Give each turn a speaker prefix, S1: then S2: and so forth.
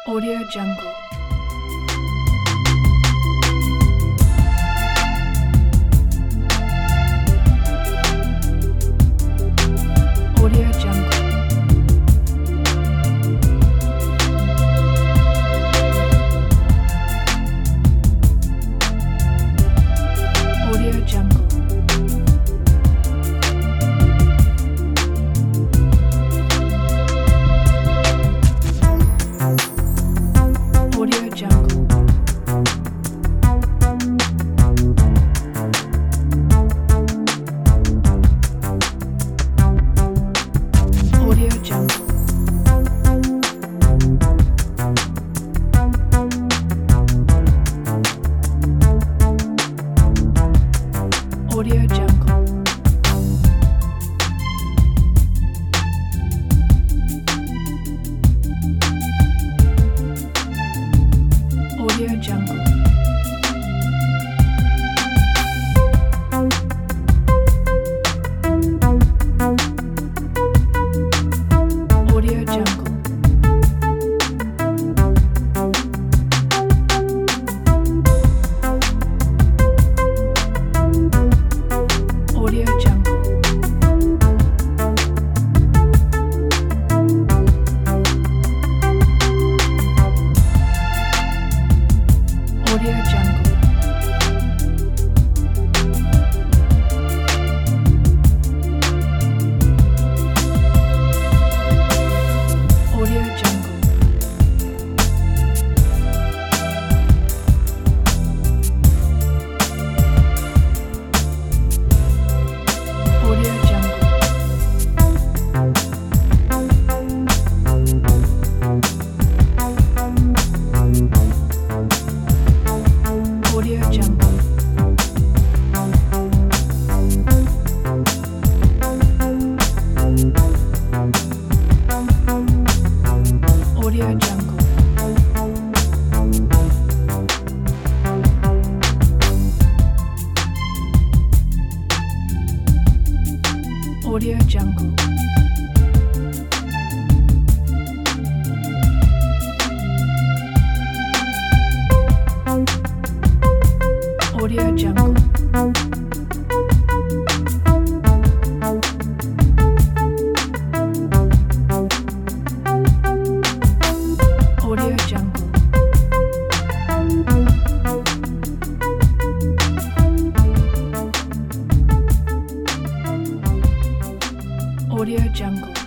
S1: Audio Jungle. Audio Jungle. Audio Jungle. Audio Jungle. Audio Jungle. Audio Jungle. Audio Jungle. Audio Jungle. Audio Jungle. Audio Jungle. Audio Jungle. Audio Jungle. Audio Jungle. Audio Jungle. Audio Jungle. Audio Jungle. Audio Jungle. Audio Jungle.